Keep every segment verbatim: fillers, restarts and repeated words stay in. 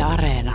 Areena.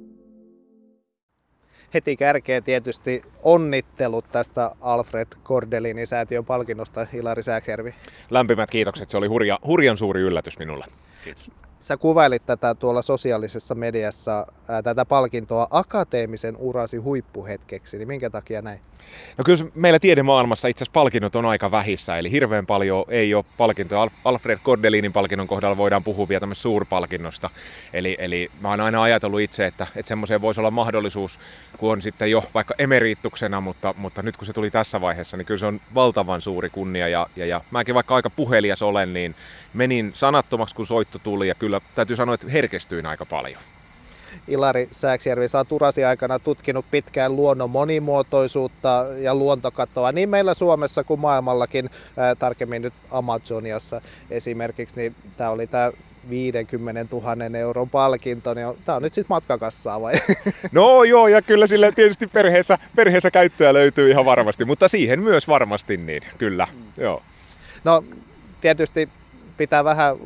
Heti kärkeen tietysti onnittelut tästä Alfred Kordelini-säätiön palkinnosta, Ilari Sääksjärvi. Lämpimät kiitokset, se oli hurja, hurjan suuri yllätys minulle. Kiitos. Sä kuvailit tätä tuolla sosiaalisessa mediassa, ää, tätä palkintoa akateemisen urasi huippuhetkeksi, niin minkä takia näin? No kyllä meillä tiedemaailmassa itse asiassa palkinnot on aika vähissä, eli hirveän paljon ei ole palkintoja. Alfred Kordelinin palkinnon kohdalla voidaan puhua vielä tämmöistä suurpalkinnosta. Eli, eli mä oon aina ajatellut itse, että, että semmoiseen voisi olla mahdollisuus, kun on sitten jo vaikka emeriituksena, mutta, mutta nyt kun se tuli tässä vaiheessa, niin kyllä se on valtavan suuri kunnia. Ja, ja, ja mäkin vaikka aika puhelias olen, niin menin sanattomaksi, kun soitto tuli, ja kyllä täytyy sanoa, että herkestyin aika paljon. Ilari Sääksjärvi, sä oot urasi aikana tutkinut pitkään luonnon monimuotoisuutta ja luontokatoa niin meillä Suomessa kuin maailmallakin, ää, tarkemmin nyt Amazoniassa esimerkiksi, niin tää oli tää viisikymmentätuhatta euron palkinto, niin tää on nyt sitten matkakassaa vai? No joo, ja kyllä sille tietysti perheessä, perheessä käyttöä löytyy ihan varmasti, mutta siihen myös varmasti niin, kyllä, mm. joo. No tietysti pitää vähän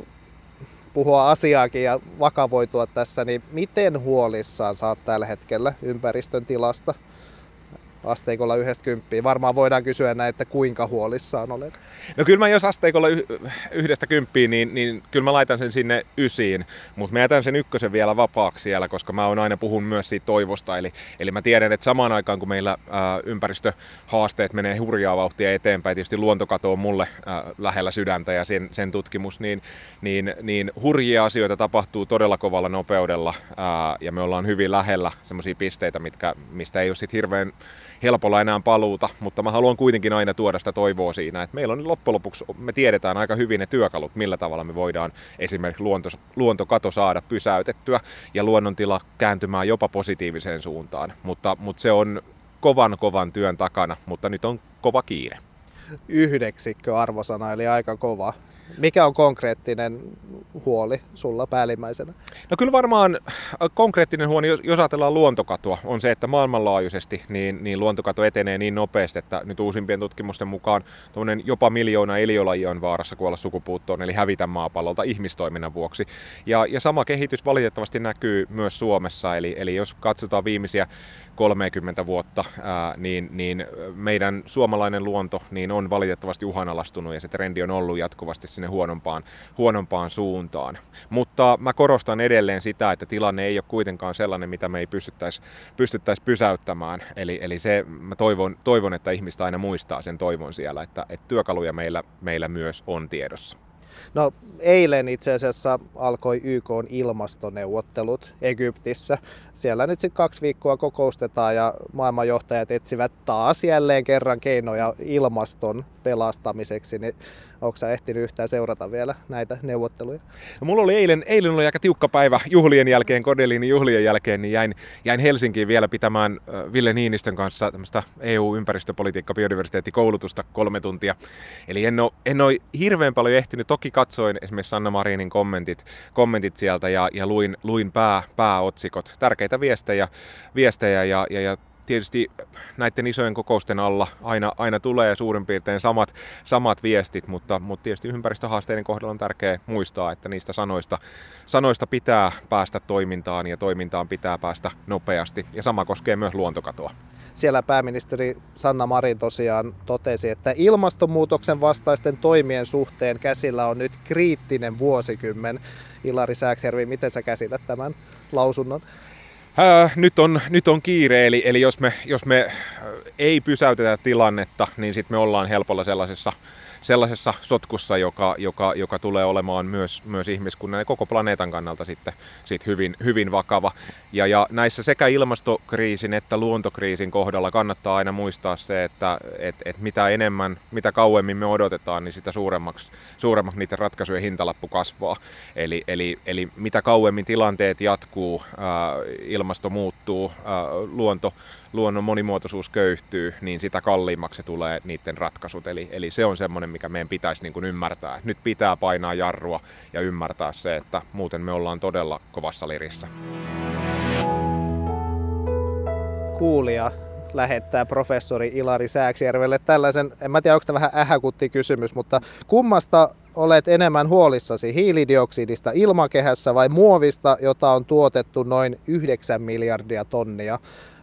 puhua asiaakin ja vakavoitua tässä, niin miten huolissaan sä oot tällä hetkellä ympäristön tilasta asteikolla yhdestä kymppiin? Varmaan voidaan kysyä näin, että kuinka huolissaan olet. No kyllä mä jos asteikolla yhdestä kymppiin, niin, niin kyllä mä laitan sen sinne ysiin, mutta mä jätän sen ykkösen vielä vapaaksi siellä, koska mä oon aina puhun myös siitä toivosta. Eli, eli mä tiedän, että samaan aikaan kun meillä ää, ympäristöhaasteet menee hurjaa vauhtia eteenpäin, tietysti luontokato on mulle ää, lähellä sydäntä ja sen, sen tutkimus, niin, niin, niin hurjia asioita tapahtuu todella kovalla nopeudella ää, ja me ollaan hyvin lähellä semmoisia pisteitä, mitkä, mistä ei ole sit hirveän helpolla enää paluuta, mutta mä haluan kuitenkin aina tuoda sitä toivoa siinä, että meillä on loppujen lopuksi, me tiedetään aika hyvin ne työkalut, millä tavalla me voidaan esimerkiksi luonto, luontokato saada pysäytettyä ja luonnontila kääntymään jopa positiiviseen suuntaan, mutta, mutta se on kovan kovan työn takana, mutta nyt on kova kiire. Yhdeksikkö arvosana, eli aika kova. Mikä on konkreettinen huoli sulla päällimmäisenä? No kyllä varmaan konkreettinen huoli, jos ajatellaan luontokatoa, on se, että maailmanlaajuisesti niin, niin luontokato etenee niin nopeasti, että nyt uusimpien tutkimusten mukaan jopa miljoona eliölajia on vaarassa kuolla sukupuuttoon, eli hävitä maapallolta ihmistoiminnan vuoksi. Ja, ja sama kehitys valitettavasti näkyy myös Suomessa, eli, eli jos katsotaan viimeisiä kolmekymmentä vuotta, ää, niin, niin meidän suomalainen luonto niin on valitettavasti uhanalaistunut ja se trendi on ollut jatkuvasti sinne huonompaan, huonompaan suuntaan. Mutta mä korostan edelleen sitä, että tilanne ei ole kuitenkaan sellainen, mitä me ei pystyttäisi pystyttäisi pysäyttämään. Eli, eli se, mä toivon, toivon, että ihmistä aina muistaa sen toivon siellä, että, että työkaluja meillä, meillä myös on tiedossa. No eilen itse asiassa alkoi Y K:n ilmastoneuvottelut Egyptissä. Siellä nyt sitten kaksi viikkoa kokoustetaan ja maailmanjohtajat etsivät taas jälleen kerran keinoja ilmaston pelastamiseksi. Niin onko sä ehtinyt yhtään seurata vielä näitä neuvotteluja? No, mulla oli eilen, eilen oli aika tiukka päivä juhlien jälkeen, Kordelinin juhlien jälkeen, niin jäin, jäin Helsinkiin vielä pitämään Ville Niinistön kanssa tämmöistä E U-ympäristöpolitiikka, biodiversiteettikoulutusta kolme tuntia. Eli en ole, en ole hirveän paljon ehtinyt, toki katsoin esimerkiksi Sanna Marinin kommentit, kommentit sieltä ja, ja luin, luin pää, pääotsikot, tärkeitä viestejä, viestejä ja, ja, ja tietysti näiden isojen kokousten alla aina, aina tulee suurin piirtein samat, samat viestit, mutta, mutta tietysti ympäristöhaasteiden kohdalla on tärkeää muistaa, että niistä sanoista, sanoista pitää päästä toimintaan ja toimintaan pitää päästä nopeasti. Ja sama koskee myös luontokatoa. Siellä pääministeri Sanna Marin tosiaan totesi, että ilmastonmuutoksen vastaisten toimien suhteen käsillä on nyt kriittinen vuosikymmen. Ilari Sääksjärvi, miten sä käsität tämän lausunnon? Ää, nyt, on, nyt on kiire, eli, eli jos, me, jos me ei pysäytetä tilannetta, niin sitten me ollaan helpolla sellaisessa, sellaisessa sotkussa, joka, joka, joka tulee olemaan myös, myös ihmiskunnan ja koko planeetan kannalta sitten, sit hyvin, hyvin vakava. Ja, ja näissä sekä ilmastokriisin että luontokriisin kohdalla kannattaa aina muistaa se, että et, et mitä enemmän, mitä kauemmin me odotetaan, niin sitä suuremmaksi, suuremmaksi niiden ratkaisujen hintalappu kasvaa. Eli, eli, eli mitä kauemmin tilanteet jatkuu, ää, ilmasto muuttuu, ää, luonto luonnon monimuotoisuus köyhtyy, niin sitä kalliimmaksi se tulee niiden ratkaisut. Eli, eli se on semmoinen, mikä meidän pitäisi niin kuin ymmärtää. Nyt pitää painaa jarrua ja ymmärtää se, että muuten me ollaan todella kovassa lirissä. Kuulija lähettää professori Ilari Sääksjärvelle tällaisen, en mä tiedä onko tämä vähän ähäkutti kysymys, mutta kummasta olet enemmän huolissasi hiilidioksidista ilmakehässä vai muovista, jota on tuotettu noin yhdeksän miljardia tonnia,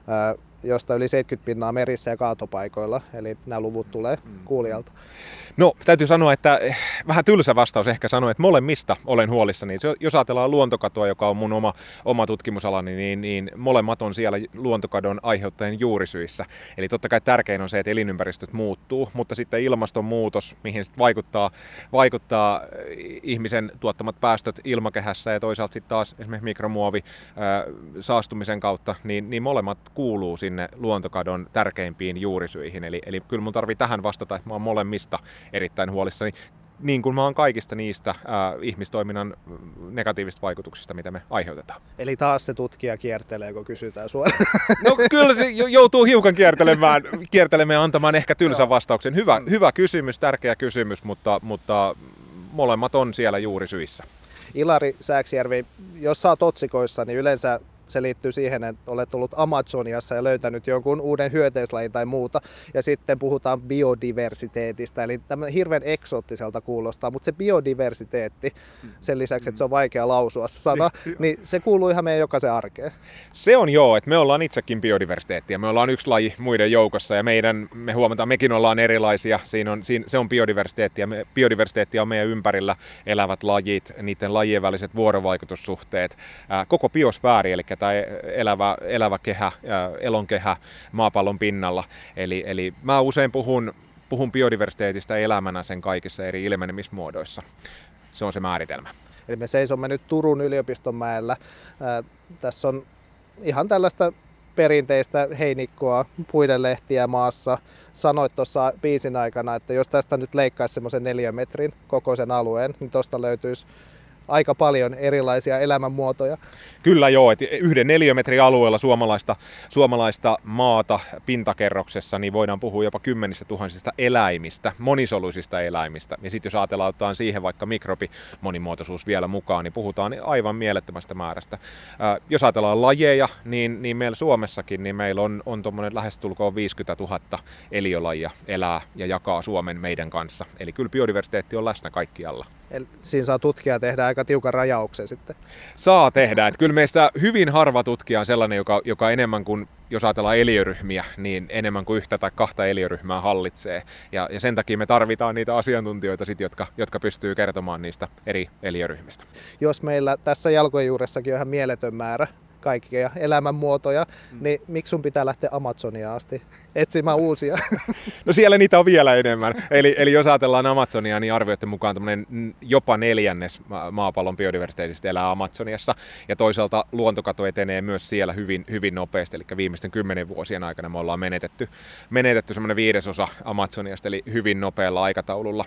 josta yli seitsemänkymmentä pinnaa merissä ja kaatopaikoilla, eli nämä luvut tulee kuulijalta? No, täytyy sanoa, että vähän tylsä vastaus ehkä sanoa, että molemmista olen huolissani. Jos ajatellaan luontokatoa, joka on mun oma, oma tutkimusalani, niin, niin molemmat on siellä luontokadon aiheuttajien juurisyissä. Eli totta kai tärkein on se, että elinympäristöt muuttuu, mutta sitten ilmastonmuutos, mihin sit vaikuttaa, vaikuttaa ihmisen tuottamat päästöt ilmakehässä ja toisaalta sitten taas esimerkiksi mikromuovi ää, saastumisen kautta, niin, niin molemmat kuuluu sinne luontokadon tärkeimpiin juurisyihin. Eli, eli kyllä mun tarvii tähän vastata, että mä oon molemmista erittäin huolissani, niin kuin mä oon kaikista niistä ää, ihmistoiminnan negatiivisista vaikutuksista, mitä me aiheutetaan. Eli taas se tutkija kiertelee, kun kysytään suoraan. No kyllä se joutuu hiukan kiertelemään, kiertelemään ja antamaan ehkä tylsän vastauksen. Hyvä, hyvä kysymys, tärkeä kysymys, mutta, mutta molemmat on siellä juurisyissä. Ilari Sääksjärvi, jos sä oot otsikoissa, niin yleensä se liittyy siihen, että olet ollut Amazoniassa ja löytänyt jonkun uuden hyönteislajin tai muuta. Ja sitten puhutaan biodiversiteetistä, eli tämmöinen hirveän eksoottiselta kuulostaa, mutta se biodiversiteetti, sen lisäksi, että se on vaikea lausua se sana, niin se kuuluu ihan meidän jokaisen arkeen. Se on joo, että me ollaan itsekin biodiversiteettiä. Me ollaan yksi laji muiden joukossa ja meidän, me huomataan, mekin ollaan erilaisia. Siinä on, siinä, se on biodiversiteettiä. Biodiversiteettiä on meidän ympärillä elävät lajit, niiden lajien väliset vuorovaikutussuhteet, ää, koko biosfääri, eli tämä elävä, elävä kehä, elonkehä maapallon pinnalla. Eli, eli mä usein puhun, puhun biodiversiteetistä elämänä sen kaikissa eri ilmenemismuodoissa. Se on se määritelmä. Eli me seisomme nyt Turun yliopistonmäellä. Ää, tässä on ihan tällaista perinteistä heinikkoa, puidenlehtiä maassa. Sanoit tuossa biisin aikana, että jos tästä nyt leikkaisi semmoisen neljän metrin kokoisen alueen, niin tuosta löytyisi aika paljon erilaisia elämänmuotoja. Kyllä joo, että yhden neliömetrin alueella suomalaista, suomalaista maata pintakerroksessa niin voidaan puhua jopa kymmenistä tuhansista eläimistä, monisoluisista eläimistä. Ja sitten jos ajatellaan ottaa siihen vaikka mikrobimonimuotoisuus vielä mukaan, niin puhutaan aivan mielettömästä määrästä. Ää, jos ajatellaan lajeja, niin, niin meillä Suomessakin niin meillä on, on tuommoinen lähestulkoon viisikymmentätuhatta eliölajia elää ja jakaa Suomen meidän kanssa. Eli kyllä biodiversiteetti on läsnä kaikkialla. Eli siinä saa tutkija tehdä aika tiukan rajauksen sitten. Saa tehdä. Että kyllä meistä hyvin harva tutkija on sellainen, joka, joka enemmän kuin, jos ajatellaan eliöryhmiä, niin enemmän kuin yhtä tai kahta eliöryhmää hallitsee. Ja, ja sen takia me tarvitaan niitä asiantuntijoita, sit, jotka, jotka pystyy kertomaan niistä eri eliöryhmistä. Jos meillä tässä jalkojen juuressakin on ihan mieletön määrä kaikkia elämänmuotoja, mm. niin miksi sun pitää lähteä Amazoniaan asti etsimään uusia? No siellä niitä on vielä enemmän. Eli, eli jos ajatellaan Amazonia, niin arvioiden mukaan jopa neljännes maapallon biodiversiteetistä elää Amazoniassa. Ja toisaalta luontokato etenee myös siellä hyvin, hyvin nopeasti. Eli viimeisten kymmenen vuosien aikana me ollaan menetetty, menetetty semmoinen viidesosa Amazoniasta, eli hyvin nopealla aikataululla.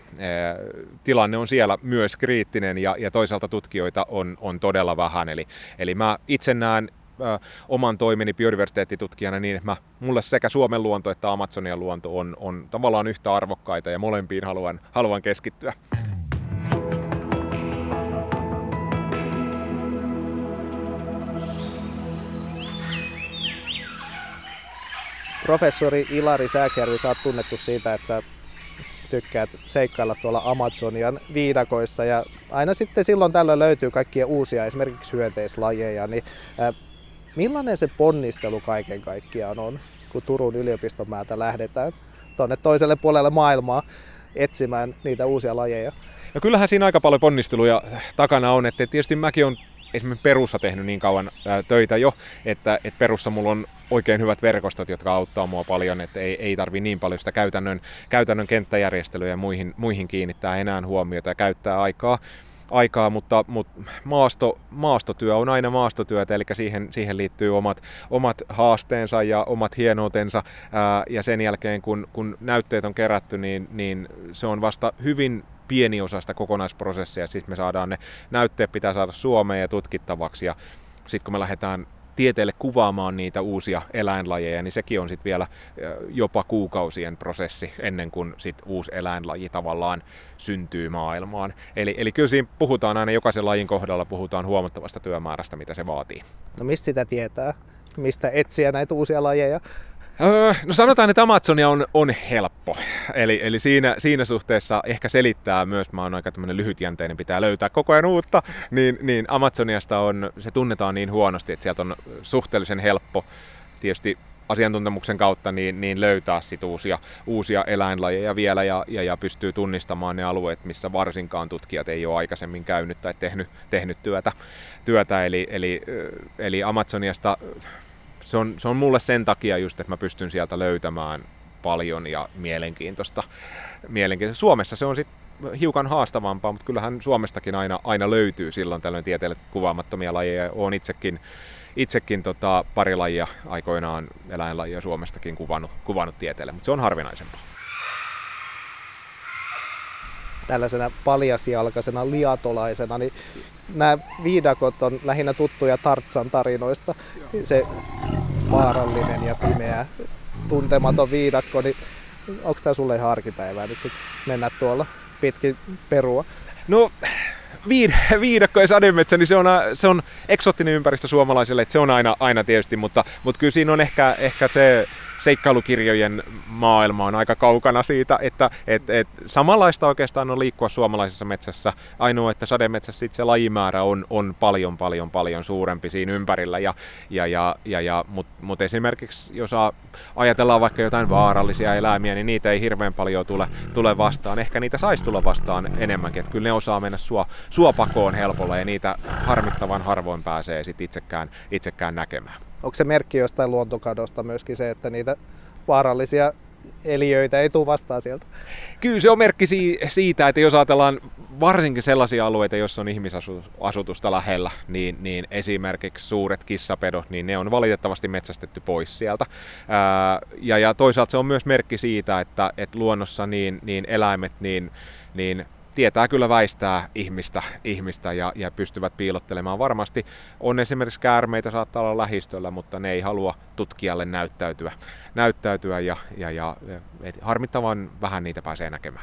Tilanne on siellä myös kriittinen ja, ja toisaalta tutkijoita on, on todella vähän. Eli, eli mä itse näen oman toimeni biodiversiteettitutkijana niin, että mä, mulle sekä Suomen luonto että Amazonian luonto on, on tavallaan yhtä arvokkaita ja molempiin haluan, haluan keskittyä. Professori Ilari Sääksjärvi, sä oot tunnettu siitä, että sä tykkäät seikkailla tuolla Amazonian viidakoissa ja aina sitten silloin tällöin löytyy kaikkia uusia esimerkiksi hyönteislajeja, niin äh, millainen se ponnistelu kaiken kaikkiaan on, kun Turun yliopistonmäeltä lähdetään tuonne toiselle puolelle maailmaa etsimään niitä uusia lajeja? No kyllähän siinä aika paljon ponnisteluja takana on, että tietysti mäkin olen esimerkiksi Perussa tehnyt niin kauan ää, töitä jo, että, että Perussa mulla on oikein hyvät verkostot, jotka auttaa mua paljon, että ei, ei tarvi niin paljon sitä käytännön, käytännön kenttäjärjestelyjä ja muihin, muihin kiinnittää enää huomiota ja käyttää aikaa. aikaa, mutta, mutta maasto, maastotyö on aina maastotyötä, eli siihen, siihen liittyy omat, omat haasteensa ja omat hienoutensa, ää, ja sen jälkeen kun, kun näytteet on kerätty, niin, niin se on vasta hyvin pieni osa sitä kokonaisprosessia, sitten me saadaan ne näytteet, pitää saada Suomeen ja tutkittavaksi, ja sitten kun me lähdetään tieteelle kuvaamaan niitä uusia eläinlajeja, niin sekin on sitten vielä jopa kuukausien prosessi ennen kuin sit uusi eläinlaji tavallaan syntyy maailmaan. Eli, eli kyllä siinä puhutaan aina jokaisen lajin kohdalla puhutaan huomattavasta työmäärästä, mitä se vaatii. No mistä sitä tietää? Mistä etsiä näitä uusia lajeja? Öö, no sanotaan, että Amazonia on, on helppo. Eli, eli siinä, siinä suhteessa ehkä selittää myös, mä oon aika tämmönen lyhytjänteinen, pitää löytää koko ajan uutta, niin, niin Amazoniasta on, se tunnetaan niin huonosti, että sieltä on suhteellisen helppo tietysti asiantuntemuksen kautta niin, niin löytää sit uusia, uusia eläinlajeja vielä ja, ja, ja pystyy tunnistamaan ne alueet, missä varsinkaan tutkijat ei ole aikaisemmin käynyt tai tehnyt, tehnyt työtä. työtä. Eli, eli, eli Amazoniasta se on, se on mulle sen takia just, että mä pystyn sieltä löytämään paljon ja mielenkiintoista. mielenkiintoista. Suomessa se on sit hiukan haastavampaa, mutta kyllähän Suomestakin aina, aina löytyy silloin tällöin tieteelle kuvaamattomia lajeja. Olen itsekin Itsekin tota, pari lajia aikoinaan eläinlajia Suomestakin kuvannut, kuvannut tieteelle, mutta se on harvinaisempaa. Tällaisena paljasjalkaisena liatolaisena, niin nämä viidakot on lähinnä tuttuja Tarzan tarinoista. Se vaarallinen ja pimeä, tuntematon viidakko, niin onko tämä sulle ihan arkipäivää nyt sit mennä tuolla pitkin perua? No, Viid- viidakko ja sademetsä, niin se on, se on eksoottinen ympäristö suomalaisille, että se on aina, aina tietysti, mutta, mutta kyllä siinä on ehkä, ehkä se seikkailukirjojen maailma on aika kaukana siitä, että et, et samanlaista oikeastaan on liikkua suomalaisessa metsässä, ainoa, että sademetsässä se lajimäärä on, on paljon, paljon, paljon suurempi siinä ympärillä, ja, ja, ja, ja, ja, mutta mut esimerkiksi jos ajatellaan vaikka jotain vaarallisia eläimiä, niin niitä ei hirveän paljon tule, tule vastaan, ehkä niitä saisi tulla vastaan enemmänkin, että kyllä ne osaa mennä sua, suopakoon helpolla ja niitä harmittavan harvoin pääsee sit itsekään, itsekään näkemään. Onko se merkki jostain luontokadosta myöskin se, että niitä vaarallisia eliöitä ei tule vastaan sieltä? Kyllä se on merkki siitä, että jos ajatellaan varsinkin sellaisia alueita, joissa on ihmisasutusta lähellä, niin, niin esimerkiksi suuret kissapedot, niin ne on valitettavasti metsästetty pois sieltä. Ää, ja, ja toisaalta se on myös merkki siitä, että, että luonnossa niin, niin eläimet niin, niin tietää kyllä väistää ihmistä, ihmistä ja, ja pystyvät piilottelemaan. Varmasti on esimerkiksi käärmeitä saattaa olla lähistöllä, mutta ne ei halua tutkijalle näyttäytyä, näyttäytyä ja, ja, ja harmittavan vähän niitä pääsee näkemään.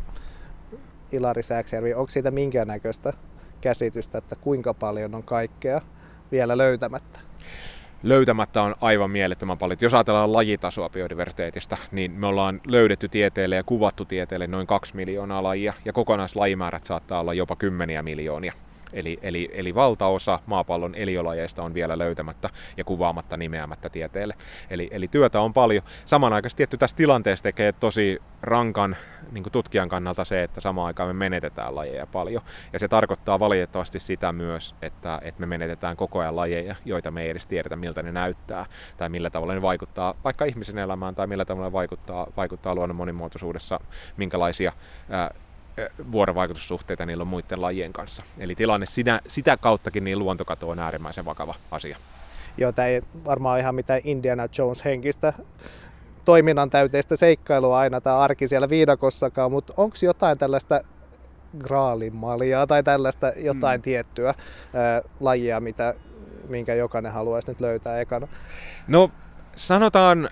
Ilari Sääksjärvi, onko siitä minkäännäköistä käsitystä, että kuinka paljon on kaikkea vielä löytämättä? Löytämättä on aivan mielettömän paljon. Jos ajatellaan lajitasoa biodiversiteetistä, niin me ollaan löydetty tieteelle ja kuvattu tieteelle noin kaksi miljoonaa lajia, ja kokonaislajimäärät saattaa olla jopa kymmeniä miljoonia. Eli, eli, eli valtaosa maapallon eliölajeista on vielä löytämättä ja kuvaamatta nimeämättä tieteelle. Eli, eli työtä on paljon. Samanaikaisesti tietty tässä tilanteessa tekee tosi rankan niin kuin tutkijan kannalta se, että samaan aikaan me menetetään lajeja paljon. Ja se tarkoittaa valitettavasti sitä myös, että, että me menetetään koko ajan lajeja, joita me ei edes tiedetä, miltä ne näyttää tai millä tavalla ne vaikuttaa vaikka ihmisen elämään tai millä tavalla ne vaikuttaa, vaikuttaa luonnon monimuotoisuudessa, minkälaisia ää, vuorovaikutussuhteita niillä on muiden lajien kanssa. Eli tilanne sitä, sitä kauttakin niin luontokato on äärimmäisen vakava asia. Joo, tämä ei varmaan ihan mitään Indiana Jones henkistä toiminnan täyteistä seikkailua aina tämä arki siellä viidakossakaan, mutta onko jotain tällaista graalinmaljaa tai tällaista jotain hmm. tiettyä ää, lajia, mitä, minkä jokainen haluaisi nyt löytää ekana? No sanotaan,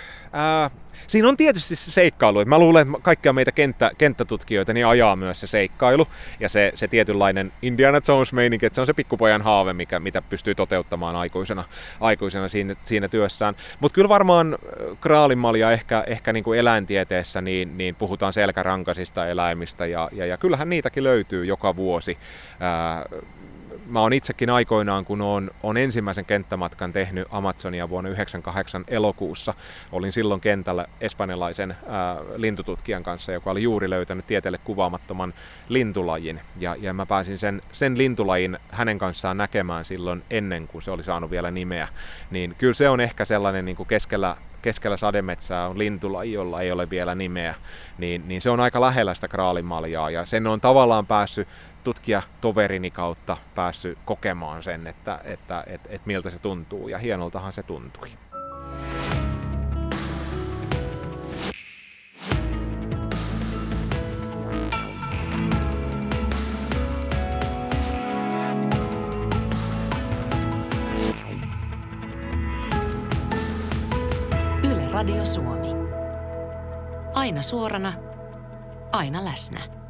ää, siinä on tietysti se seikkailu. Mä luulen, että kaikkia meitä kenttä, kenttätutkijoita niin ajaa myös se seikkailu ja se, se tietynlainen Indiana Jones-meininki, että se on se pikkupojan haave, mikä, mitä pystyy toteuttamaan aikuisena, aikuisena siinä, siinä työssään. Mutta kyllä varmaan graalinmalja ehkä, ehkä niin kuin eläintieteessä niin, niin puhutaan selkärankaisista eläimistä ja, ja, ja kyllähän niitäkin löytyy joka vuosi. Ää, Mä oon itsekin aikoinaan, kun oon, oon ensimmäisen kenttämatkan tehnyt Amazonia vuonna yhdeksänkymmentäkahdeksan elokuussa, olin silloin kentällä espanjalaisen ää, lintututkijan kanssa, joka oli juuri löytänyt tieteelle kuvaamattoman lintulajin. Ja, ja mä pääsin sen, sen lintulajin hänen kanssaan näkemään silloin ennen kuin se oli saanut vielä nimeä. Niin kyllä se on ehkä sellainen niin kuin keskellä keskellä sademetsää on lintulaji, jolla ei ole vielä nimeä, niin, niin se on aika lähellä sitä graalinmaljaa ja sen on tavallaan päässyt tutkijatoverini kautta päässyt kokemaan sen, että, että et, et miltä se tuntuu ja hienoltahan se tuntui. Yle Radio Suomi. Aina suorana, aina läsnä.